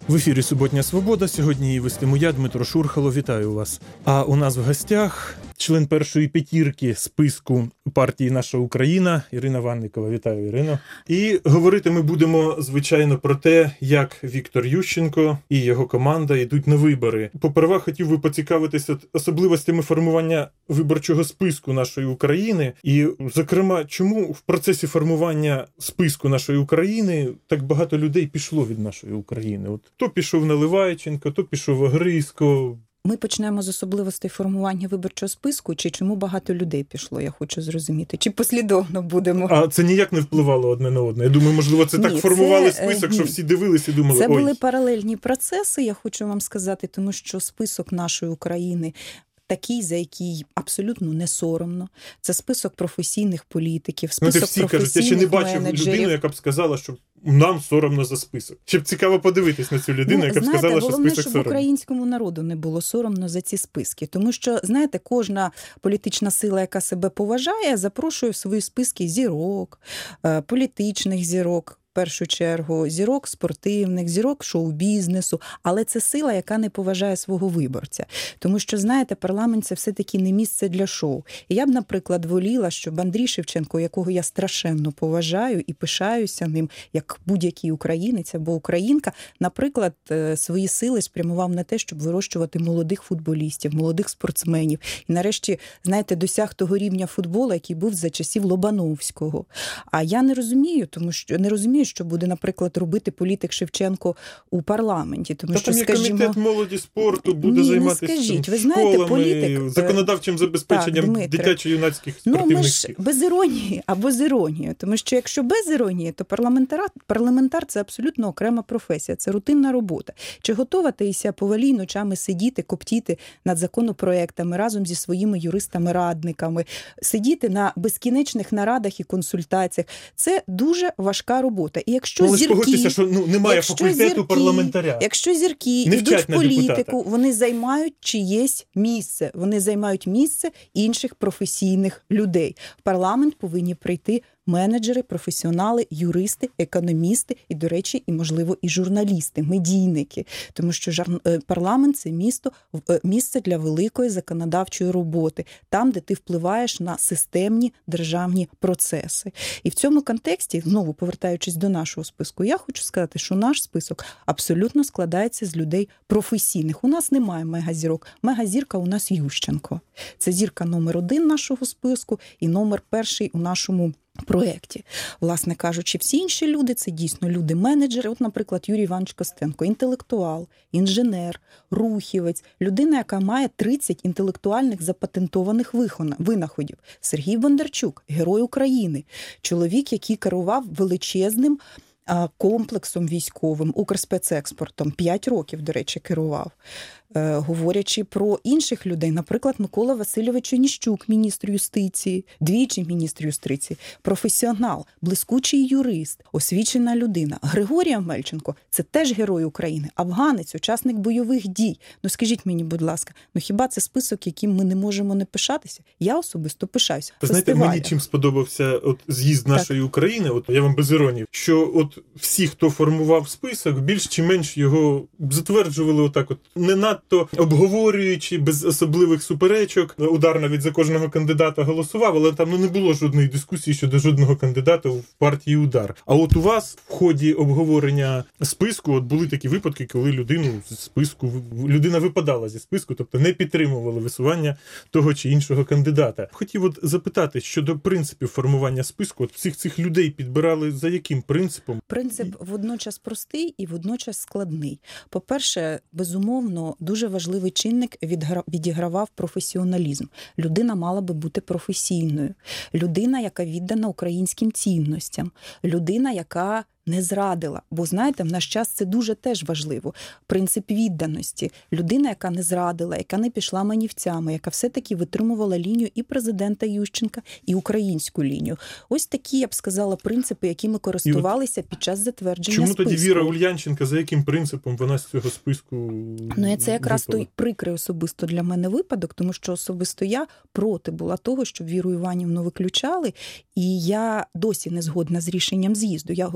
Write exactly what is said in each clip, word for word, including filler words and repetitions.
В ефірі «Суботня Свобода». Сьогодні її вестиму я, Дмитро Шурхало. Вітаю вас. А у нас в гостях член першої п'ятірки списку партії «Наша Україна» Ірина Ванникова. Вітаю, Ірино. І говорити ми будемо, звичайно, про те, як Віктор Ющенко і його команда йдуть на вибори. Поперва хотів би поцікавитися особливостями формування виборчого списку «Нашої України». І, зокрема, чому в процесі формування списку «Нашої України» так багато людей пішло від «Нашої України»? От то пішов Наливайченко, то пішов Огризько. Ми почнемо з особливостей формування виборчого списку, чи чому багато людей пішло, я хочу зрозуміти. Чи послідовно будемо? А це ніяк не впливало одне на одне? Я думаю, можливо, це ні, так формували це, список, ні. що всі дивилися і думали, це ой. Це були паралельні процеси, я хочу вам сказати, тому що список «Нашої України» такий, за який абсолютно не соромно. Це список професійних політиків, список ну, всі професійних кажуть, я ще не бачив менеджерів. людину, яка б сказала, що нам соромно за список. Ще б цікаво подивитись на цю людину, ну, яка б знаєте, сказала, що список головне, соромно. щоб українському народу не було соромно за ці списки. Тому що, знаєте, кожна політична сила, яка себе поважає, запрошує в свої списки зірок, політичних зірок, в першу чергу, зірок спортивних, зірок шоу-бізнесу, але це сила, яка не поважає свого виборця. Тому що, знаєте, парламент – це все-таки не місце для шоу. І я б, наприклад, воліла, щоб Андрій Шевченко, якого я страшенно поважаю і пишаюся ним, як будь-який українець або українка, наприклад, свої сили спрямував на те, щоб вирощувати молодих футболістів, молодих спортсменів. І нарешті, знаєте, досяг того рівня футболу, який був за часів Лобановського. А я не розумію, тому що не розумію, що буде, наприклад, робити політик Шевченко у парламенті. Тому Та що, там є скажімо... комітет молоді спорту, буде Ні, займатися скажіть. Ви школами, знаєте, політик... законодавчим забезпеченням так, дитячо-юнацьких спортивних ну, ми ж шкіл. Без іронії або з іронією. Тому що якщо без іронії, то парламентар, парламентар – це абсолютно окрема професія, це рутинна робота. Чи готова Таїсія Повалій ночами сидіти, коптіти над законопроектами разом зі своїми юристами-радниками, сидіти на безкінечних нарадах і консультаціях? Це дуже важка робота. І якщо ну, зірки, погодьтеся, що ну, немає факультету зірки, парламентаря. Якщо зірки не йдуть в політику, депутата. Вони займають чиєсь місце. Вони займають місце інших професійних людей. В парламент повинні прийти менеджери, професіонали, юристи, економісти і, до речі, і, можливо, і журналісти, медійники. Тому що жар... парламент – це місто, місце для великої законодавчої роботи, там, де ти впливаєш на системні державні процеси. І в цьому контексті, знову повертаючись до нашого списку, я хочу сказати, що наш список абсолютно складається з людей професійних. У нас немає мегазірок. Мегазірка у нас Ющенко. Це зірка номер один нашого списку і номер перший у нашому проєкті. Власне кажучи, всі інші люди – це дійсно люди-менеджери. От, наприклад, Юрій Іванович Костенко – інтелектуал, інженер, рухівець, людина, яка має тридцять інтелектуальних запатентованих винаходів. Сергій Бондарчук – герой України, чоловік, який керував величезним комплексом військовим, Укрспецекспортом. П'ять років, до речі, керував. Е, говорячи про інших людей, наприклад, Микола Васильович Оніщук, міністр юстиції, двічі міністр юстиції, професіонал, блискучий юрист, освічена людина. Григорій Амельченко – це теж герой України, афганець, учасник бойових дій. Ну скажіть мені, будь ласка, ну хіба це список, яким ми не можемо не пишатися? Я особисто пишаюся. Знаєте, мені чим сподобався от з'їзд нашої так. України, от я вам без іронії, що от всі, хто формував список, більш чи менш його затверджували отак от, не надто обговорюючи, без особливих суперечок. Удар навіть за кожного кандидата голосував, але там ну, не було жодної дискусії щодо жодного кандидата в партії «Удар». А от у вас в ході обговорення списку от були такі випадки, коли людину з списку, людина випадала зі списку, тобто не підтримували висування того чи іншого кандидата. Хотів от запитати щодо принципів формування списку. От всіх цих людей підбирали за яким принципом? Принцип водночас простий і водночас складний. По-перше, безумовно, дуже важливий чинник відігравав професіоналізм. Людина мала би бути професійною. Людина, яка віддана українським цінностям. Людина, яка не зрадила. Бо, знаєте, в наш час це дуже теж важливо. Принцип відданості. Людина, яка не зрадила, яка не пішла манівцями, яка все-таки витримувала лінію і президента Ющенка, і українську лінію. Ось такі, я б сказала, принципи, якими користувалися під час затвердження Чому списку. Чому тоді Віра Ульянченка, за яким принципом вона з цього списку Ну, і це якраз випала? той прикрий особисто для мене випадок, тому що особисто я проти була того, щоб Віру Іванівну виключали, і я досі не згодна з рішенням з'їзду. Я голосувала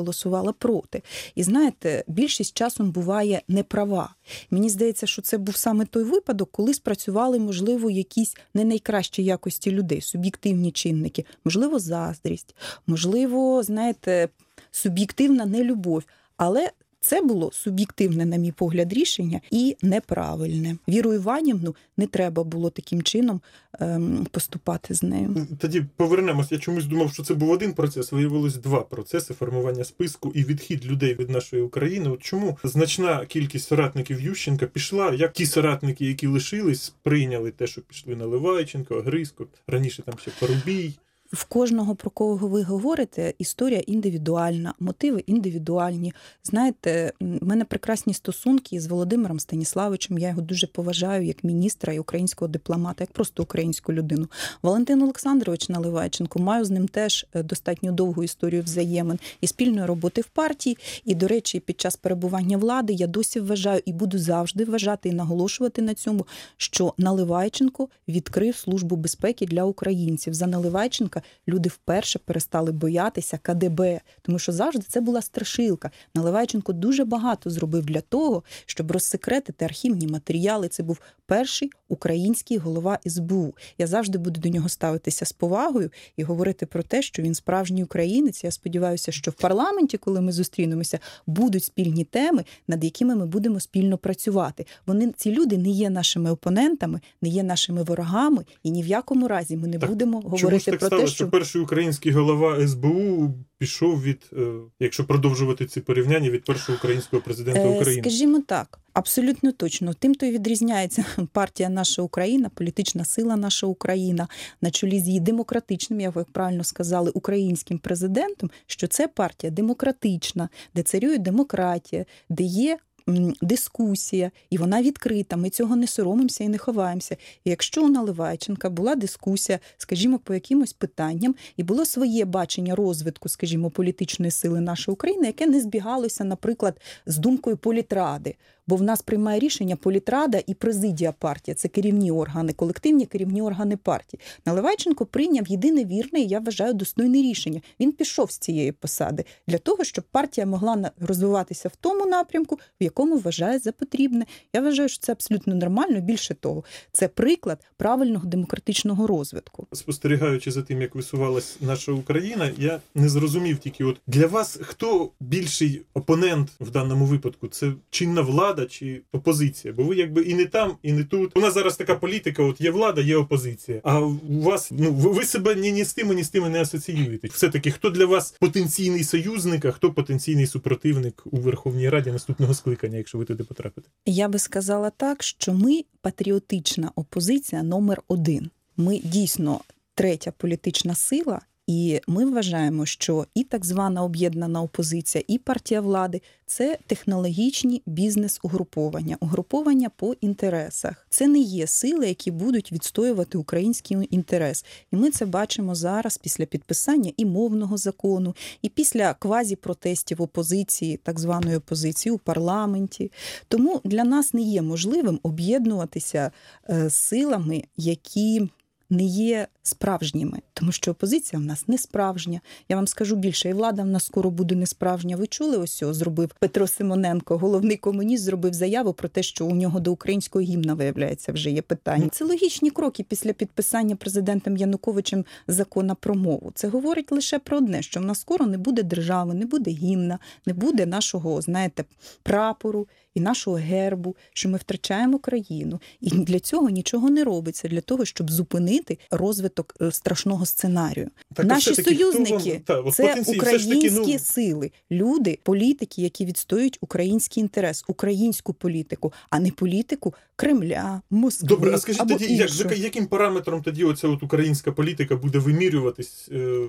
проголосувала проти. І знаєте, більшість часом буває неправа. Мені здається, що це був саме той випадок, коли спрацювали, можливо, якісь не найкращі якості людей, суб'єктивні чинники, можливо, заздрість, можливо, знаєте, суб'єктивна нелюбов. Але це було суб'єктивне, на мій погляд, рішення і неправильне. Віру Іванівну не треба було таким чином ем, поступати з нею. Тоді повернемось. Я чомусь думав, що це був один процес. Виявилось два процеси: формування списку і відхід людей від нашої України. От чому значна кількість соратників Ющенка пішла, як ті соратники, які лишились, прийняли те, що пішли Наливайченко, Грицько, раніше там ще Парубій. В кожного, про кого ви говорите, історія індивідуальна, мотиви індивідуальні. Знаєте, в мене прекрасні стосунки з Володимиром Станіславовичем, я його дуже поважаю як міністра і українського дипломата, як просто українську людину. Валентин Олександрович Наливайченко, маю з ним теж достатньо довгу історію взаємин і спільної роботи в партії. І, до речі, під час перебування влади я досі вважаю і буду завжди вважати і наголошувати на цьому, що Наливайченко відкрив Службу безпеки для українців. За Наливайченка люди вперше перестали боятися ка де бе, тому що завжди це була страшилка. Наливайченко дуже багато зробив для того, щоб розсекретити архівні матеріали. Це був перший український голова ес бе у. Я завжди буду до нього ставитися з повагою і говорити про те, що він справжній українець. Я сподіваюся, що в парламенті, коли ми зустрінемося, будуть спільні теми, над якими ми будемо спільно працювати. Вони, ці люди не є нашими опонентами, не є нашими ворогами, і ні в якому разі ми не так, будемо говорити про те, що перший український голова ес бе у пішов від, якщо продовжувати ці порівняння, від першого українського президента України. Скажімо так, абсолютно точно. Тим, то й відрізняється партія «Наша Україна», політична сила «Наша Україна» на чолі з її демократичним, як ви правильно сказали, українським президентом, що це партія демократична, де царює демократія, де є дискусія, і вона відкрита. Ми цього не соромимося і не ховаємося. І якщо у Наливайченка була дискусія, скажімо, по якимось питанням, і було своє бачення розвитку, скажімо, політичної сили нашої України, яке не збігалося, наприклад, з думкою політради. Бо в нас приймає рішення політрада і президія партії. Це керівні органи, колективні керівні органи партії. Наливайченко прийняв єдине вірне, і я вважаю, достойне рішення. Він пішов з цієї посади для того, щоб партія могла розвиватися в тому напрямку, в якому вважає за потрібне. Я вважаю, що це абсолютно нормально. Більше того, це приклад правильного демократичного розвитку. Спостерігаючи за тим, як висувалась наша Україна, я не зрозумів тільки, от для вас хто більший опонент в даному випадку? Це чинна влада чи опозиція? Бо ви якби і не там, і не тут. У нас зараз така політика, от є влада, є опозиція. А у вас, ну, ви себе ні, ні з тими, ні з тими не асоціюєте. Все-таки, хто для вас потенційний союзник, а хто потенційний супротивник у Верховній Раді наступного скликання, якщо ви туди потрапите? Я би сказала так, що ми патріотична опозиція номер один. Ми дійсно третя політична сила, і ми вважаємо, що і так звана об'єднана опозиція, і партія влади – це технологічні бізнес-угруповання, угруповання по інтересах. Це не є сили, які будуть відстоювати український інтерес. І ми це бачимо зараз після підписання і мовного закону, і після квазі-протестів опозиції, так званої опозиції у парламенті. Тому для нас не є можливим об'єднуватися з силами, які не є справжніми, тому що опозиція в нас не справжня. Я вам скажу більше, і влада в нас скоро буде не справжня. Ви чули, ось цього зробив Петро Симоненко, головний комуніст, зробив заяву про те, що у нього до українського гімна, виявляється, вже є питання. Це логічні кроки після підписання президентом Януковичем закону про мову. Це говорить лише про одне, що в нас скоро не буде держави, не буде гімна, не буде нашого, знаєте, прапору і нашого гербу, що ми втрачаємо країну. І для цього нічого не робиться, для того, щоб зупинити розвиток страшного сценарію. Так, наші союзники вам, та, це українські таки, ну... сили, люди, політики, які відстоюють український інтерес, українську політику, а не політику Кремля, Москви. Добре, а скажіть або тоді, як, яким параметром тоді оця от українська політика буде вимірюватись е...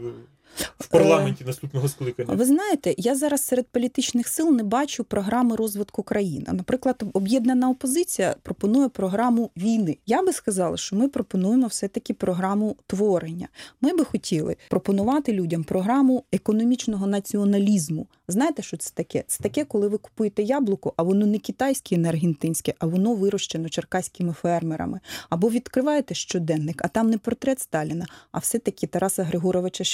в парламенті е... наступного скликання? Ви знаєте, я зараз серед політичних сил не бачу програми розвитку країни. Наприклад, об'єднана опозиція пропонує програму війни. Я би сказала, що ми пропонуємо все-таки програму творення. Ми би хотіли пропонувати людям програму економічного націоналізму. Знаєте, що це таке? Це таке, коли ви купуєте яблуко, а воно не китайське, не аргентинське, а воно вирощено черкаськими фермерами. Або відкриваєте щоденник, а там не портрет Сталіна, а все-таки Тараса Григоровича Шевченка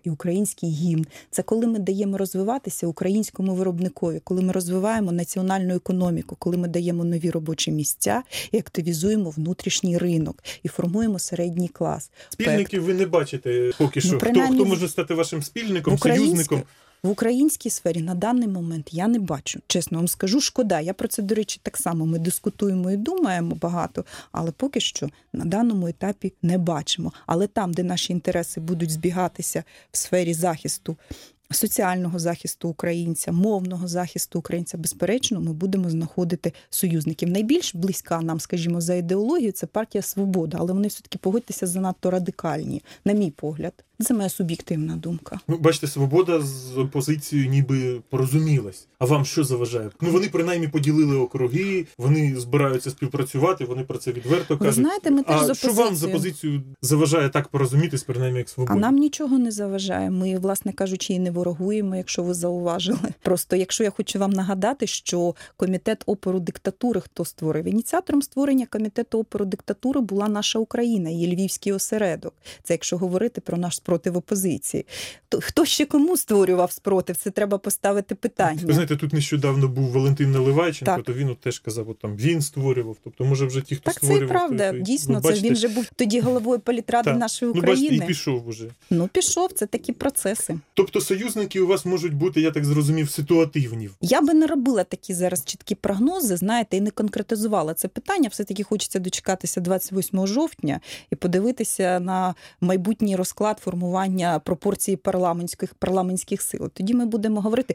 і український гімн. Це коли ми даємо розвиватися українському виробникові, коли ми розвиваємо національну економіку, коли ми даємо нові робочі місця і активізуємо внутрішній ринок, і формуємо середній клас. Спільників ви не бачите поки що. Ну, хто, хто може стати вашим спільником, союзником? В українській сфері на даний момент я не бачу. Чесно вам скажу, шкода. Я про це, до речі, так само. Ми дискутуємо і думаємо багато, але поки що на даному етапі не бачимо. Але там, де наші інтереси будуть збігатися в сфері захисту, соціального захисту українця, мовного захисту українця, безперечно, ми будемо знаходити союзників. Найбільш близька нам, скажімо, за ідеологію, це партія «Свобода», але вони все-таки, погодьтеся, занадто радикальні, на мій погляд. Це моя суб'єктивна думка. Ну, бачите, «Свобода» з опозицією ніби порозумілась. А вам що заважає? Ну, вони принаймні поділили округи, вони збираються співпрацювати, вони про це відверто кажуть. Ви знаєте, ми теж а з опозицією. Що вам з опозицією заважає так порозумітись, принаймні, як «Свобода»? А нам нічого не заважає. Ми, власне кажучи, і не ворогуємо, якщо ви зауважили. Просто, якщо я хочу вам нагадати, що комітет опору диктатури хто створив? Ініціатором створення комітету опору диктатури була наша Україна, її львівський осередок. Це якщо говорити про наш спротив опозиції. То хто ще кому створював спротив? Це треба поставити питання. Ви знаєте, тут нещодавно був Валентин Наливайченко, так. то він от теж казав, от там він створював. Тобто, може, вже ті, хто так, створював. Так, це і правда. То, то, Дійсно, ну, це бачите, він же був тоді головою політради так. нашої України. Ну, бачите, і пішов уже. Ну, пішов. Це такі процеси. Тобто, союзники у вас можуть бути, я так зрозумів, ситуативні. Я би не робила такі зараз чіткі прогнози, знаєте, і не конкретизувала це питання. Все-таки хочеться дочекатися двадцять восьмого жовтня і подивитися на майбутній розклад формування пропорції парламентських, парламентських сил. Тоді ми будемо говорити.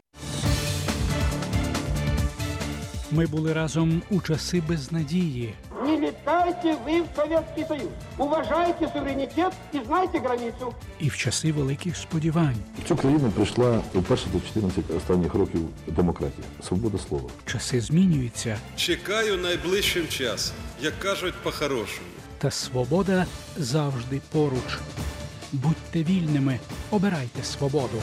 Ми були разом у часи безнадії. Не летайте ви в Совєтський Союз. Уважайте суверенітет і знайте границю. І в часи великих сподівань. В цю країну прийшла вперше до чотирнадцять останніх років демократія, свобода слова. Часи змінюються. Чекаю найближчим часом, як кажуть по-хорошому. Та свобода завжди поруч. Будьте вільними, обирайте свободу.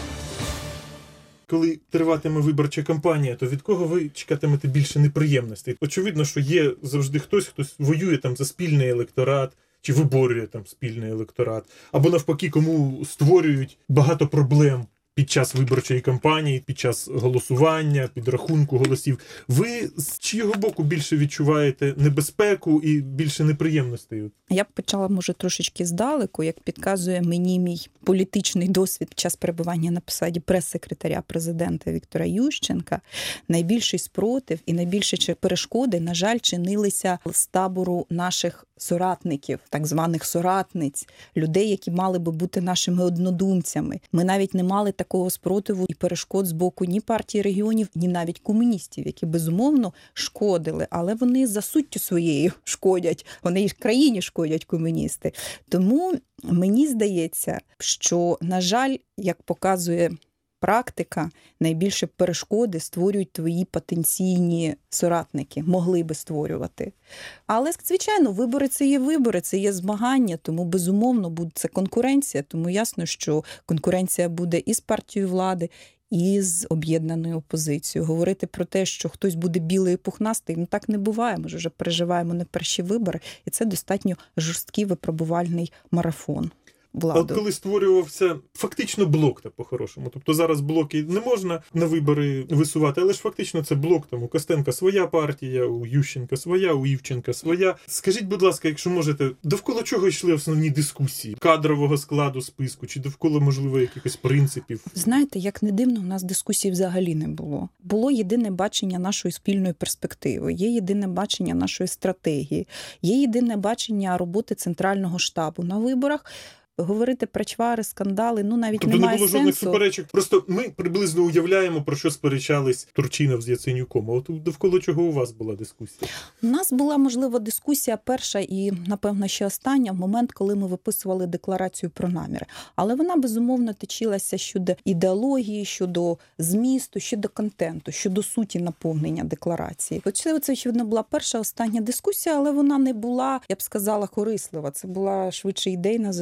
Коли триватиме виборча кампанія, то від кого ви чекатимете більше неприємностей? Очевидно, що є завжди хтось, хто воює там за спільний електорат, чи виборює там спільний електорат, або навпаки, кому створюють багато проблем під час виборчої кампанії, під час голосування, підрахунку голосів. Ви з чийого боку більше відчуваєте небезпеку і більше неприємностей? Я б почала, може, трошечки здалеку, як підказує мені мій політичний досвід під час перебування на посаді прес-секретаря президента Віктора Ющенка. Найбільший спротив і найбільші перешкоди, на жаль, чинилися з табору наших соратників, так званих соратниць, людей, які мали би бути нашими однодумцями. Ми навіть не мали такого спротиву і перешкод з боку ні партії регіонів, ні навіть комуністів, які, безумовно, шкодили. Але вони за суттю своєю шкодять. Вони і країні шкодять, комуністи. Тому мені здається, що, на жаль, як показує практика, найбільше перешкоди створюють твої потенційні соратники, могли би створювати. Але, звичайно, вибори – це є вибори, це є змагання, тому, безумовно, буде це конкуренція. Тому ясно, що конкуренція буде і з партією влади, і з об'єднаною опозицією. Говорити про те, що хтось буде білий і пухнастий, ну так не буває. Ми ж вже переживаємо не перші вибори, і це достатньо жорсткий випробувальний марафон. Владу. А коли створювався фактично блок, так по-хорошому. Тобто зараз блоки не можна на вибори висувати, але ж фактично це блок. Там у Костенка своя партія, у Ющенка своя, у Івченка своя. Скажіть, будь ласка, якщо можете, довкола чого йшли основні дискусії? Кадрового складу списку чи довкола, можливо, якихось принципів? Знаєте, як не дивно, у нас дискусій взагалі не було. Було єдине бачення нашої спільної перспективи, є єдине бачення нашої стратегії, є єдине бачення роботи Центрального штабу на виборах. Говорити про чвари, скандали, ну навіть тобто немає не було сенсу. жодних суперечок. Просто ми приблизно уявляємо, про що сперечались Турчинов з Яценюком. А от довкола чого у вас була дискусія? У нас була, можливо, дискусія перша і, напевно, ще остання в момент, коли ми виписували декларацію про наміри. Але вона, безумовно, точилася щодо ідеології, щодо змісту, щодо контенту, щодо суті наповнення декларації. Це, очевидно, була перша, остання дискусія, але вона не була, я б сказала, корислива. Це була швидше ідейна за змістом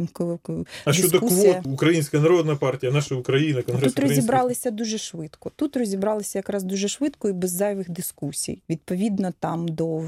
там А дискусія. щодо квот, Українська народна партія, наша Україна, Конгрес Тут розібралися дуже швидко. Тут розібралися якраз дуже швидко і без зайвих дискусій. Відповідно там до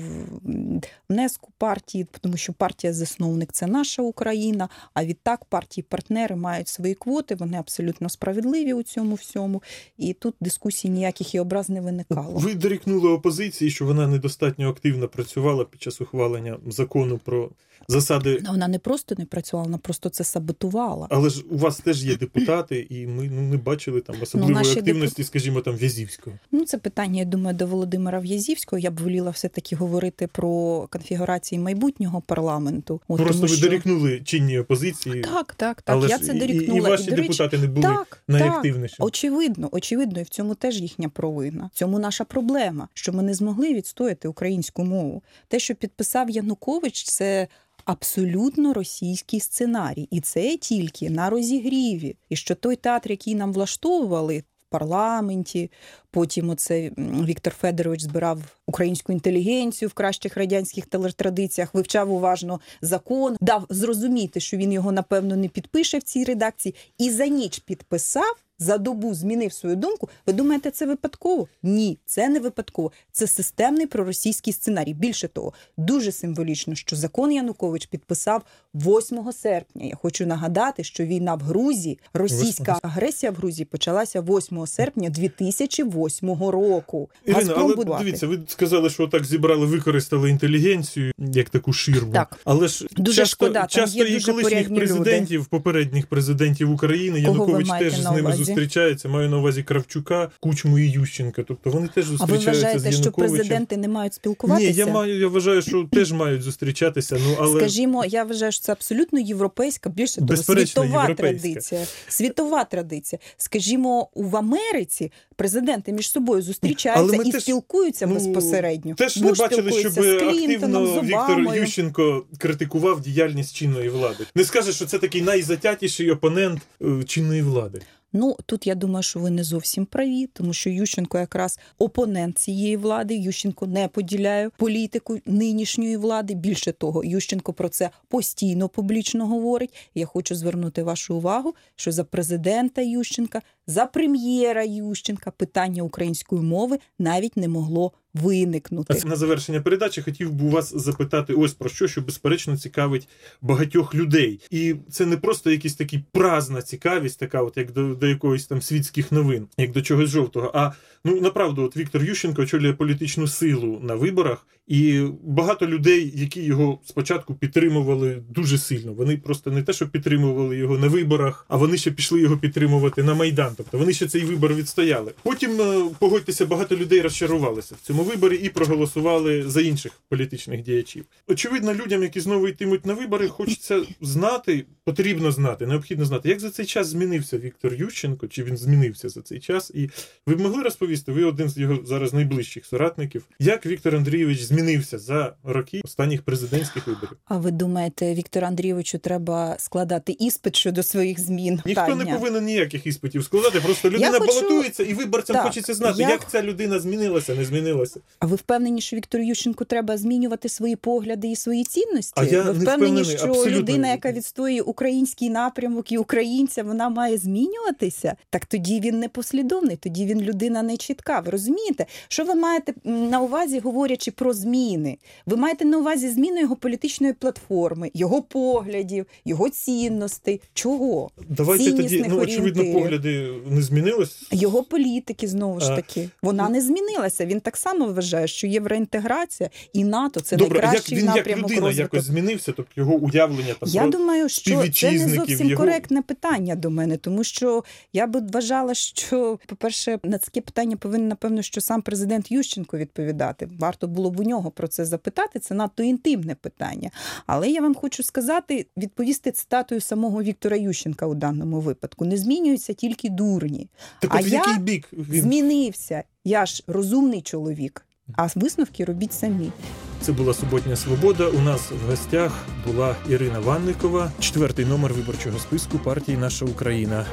внеску партії, тому що партія-засновник – це наша Україна, а відтак партії-партнери мають свої квоти, вони абсолютно справедливі у цьому всьому, і тут дискусій ніяких і образ не виникало. Ви дорікнули опозиції, що вона недостатньо активно працювала під час ухвалення закону про засади. Вона не просто не працювала, вона просто це саботувала. Але ж у вас теж є депутати, і ми ну, не бачили там особливої ну, активності, деп... скажімо, там В'язівського. Ну, це питання, я думаю, до Володимира В'язівського. Я б воліла все-таки говорити про конфігурації майбутнього парламенту. От, Просто тому, ви що... дорікнули чинній опозиції. Так, так, так. Але я ж це і, дорікнула. І, і ваші і, до речі, депутати не були так, найактивніші. Так, очевидно, очевидно, і в цьому теж їхня провина. В цьому наша проблема, що ми не змогли відстояти українську мову. Те, що підписав Янукович, це абсолютно російський сценарій. І це тільки на розігріві. І що той театр, який нам влаштовували в парламенті, потім оце Віктор Федорович збирав українську інтелігенцію в кращих радянських традиціях, вивчав уважно закон, дав зрозуміти, що він його, напевно, не підпише в цій редакції, і за ніч підписав, за добу змінив свою думку. Ви думаєте, це випадково? Ні, це не випадково. Це системний проросійський сценарій. Більше того, дуже символічно, що закон Янукович підписав восьмого серпня. Я хочу нагадати, що війна в Грузії, російська агресія в Грузії почалася восьмого серпня дві тисячі восьмого року. Ірина, але будувати. Дивіться, ви сказали, що так зібрали, використали інтелігенцію як таку ширму. Так. Але ж дуже часто, шкода, часто і колишніх президентів, люди. попередніх президентів України, Кого Янукович теж з ними зустрічається. Маю на увазі Кравчука, Кучму і Ющенка. Тобто вони теж зустрічаються з Януковичем. А ви вважаєте, що президенти не мають спілкуватися? Ні, я маю, я вважаю, що теж мають зустрічатися. Ну, але... Скажімо, я вважаю, що це абсолютно європейська, більше того, світова традиція. Світова традиція. Скажімо, в Америці президенти між собою зустрічаються і теж, спілкуються ну, безпосередньо. Теж Буш не бачили, щоб активно Віктор Ющенко критикував діяльність чинної влади. Не скаже, що це такий найзатятіший опонент е, чинної влади. Ну, тут я думаю, що ви не зовсім праві, тому що Ющенко якраз опонент цієї влади. Ющенко не поділяє політику нинішньої влади. Більше того, Ющенко про це постійно публічно говорить. Я хочу звернути вашу увагу, що за президента Ющенка, за прем'єра Ющенка питання української мови навіть не могло виникнути. На завершення передачі хотів би у вас запитати ось про що, що безперечно цікавить багатьох людей. І це не просто якась така празна цікавість, така от як до, до якоїсь там світських новин, як до чогось жовтого, а ну направду, от Віктор Ющенко очолює політичну силу на виборах, і багато людей, які його спочатку підтримували дуже сильно, вони просто не те, що підтримували його на виборах, а вони ще пішли його підтримувати на Майдан. Тобто вони ще цей вибор відстояли. Потім, погодьтеся, багато людей розчарувалися в цьому виборі і проголосували за інших політичних діячів. Очевидно, людям, які знову йтимуть на вибори, хочеться знати, потрібно знати, необхідно знати, як за цей час змінився Віктор Ющенко, чи він змінився за цей час. І ви б могли розповісти, ви один з його зараз найближчих соратників, як Віктор Андрійович змінився за роки останніх президентських виборів? А ви думаєте, Віктору Андрійовичу треба складати іспит щодо своїх змін? Ніхто Таня. не повинен ніяких іспитів складати, просто людина хочу... балотується, і виборцям так, хочеться знати, я... як ця людина змінилася, не змінилася. А ви впевнені, що Віктору Ющенку треба змінювати свої погляди і свої цінності? А я ви не впевнені, впевнений, що абсолютно. Людина, яка відстоює український напрямок і українця, вона має змінюватися? Так тоді він не послідовний, тоді він людина не чітка. Ви розумієте? Що ви маєте на увазі, говорячи про зміни? Ви маєте на увазі зміну його політичної платформи, його поглядів, його цінностей. Чого? Давайте тоді, ну, очевидно, погляди не змінились. Його політики, знову ж таки. Вона не змінилася. Він так само вважає, що євроінтеграція і НАТО – це Добре, найкращий як він, напрямок як людина розвитку. якось змінився, тобто його уявлення там Я про думаю, що це не зовсім його... коректне питання до мене, тому що я би вважала, що, по-перше, на таке питання повинен, напевно, що сам президент Ющенко відповідати. Варто було б у нього про це запитати, це надто інтимне питання. Але я вам хочу сказати, відповісти цитатою самого Віктора Ющенка у даному випадку. Не змінюються тільки дурні. Так а от в я який бік він... змінився. Я ж розумний чоловік, а висновки робіть самі. Це була «Суботня свобода». У нас в гостях була Ірина Ванникова, четвертий номер виборчого списку партії «Наша Україна».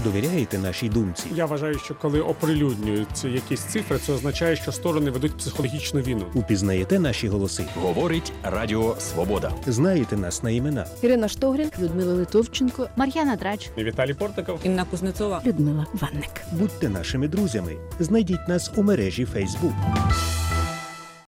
Довіряєте нашій думці? Я вважаю, що коли оприлюднюють якісь цифри, це означає, що сторони ведуть психологічну війну. Упізнаєте наші голоси? Говорить Радіо Свобода. Знаєте нас на імена? Ірина Штогрін, Людмила Литовченко, Мар'яна Драч, Віталій Портиков, Інна Кузнецова, Людмила Ванник. Будьте нашими друзями. Знайдіть нас у мережі Facebook.